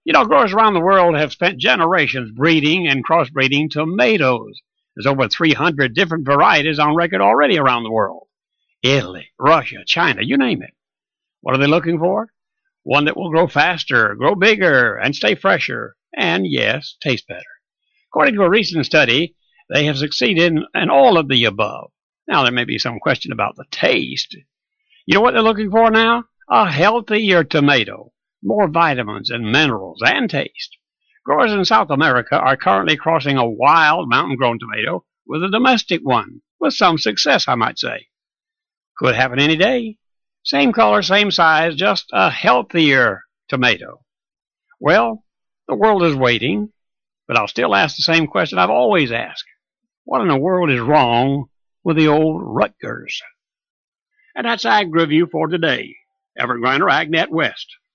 Growers around the world have spent generations breeding and crossbreeding tomatoes. There's over 300 different varieties on record already around the world. Italy, Russia, China, you name it. What are they looking for? One that will grow faster, grow bigger, and stay fresher, and yes, taste better. According to a recent study, they have succeeded in all of the above. Now, there may be some question about the taste. You know what they're looking for now? A healthier tomato, more vitamins and minerals and taste. Growers in South America are currently crossing a wild mountain-grown tomato with a domestic one, with some success, I might say. Could happen any day. Same color, same size, just a healthier tomato. Well, the world is waiting, but I'll still ask the same question I've always asked. What in the world is wrong with the old Rutgers? And that's Ag Review for today. Everett Griner, AgNet West.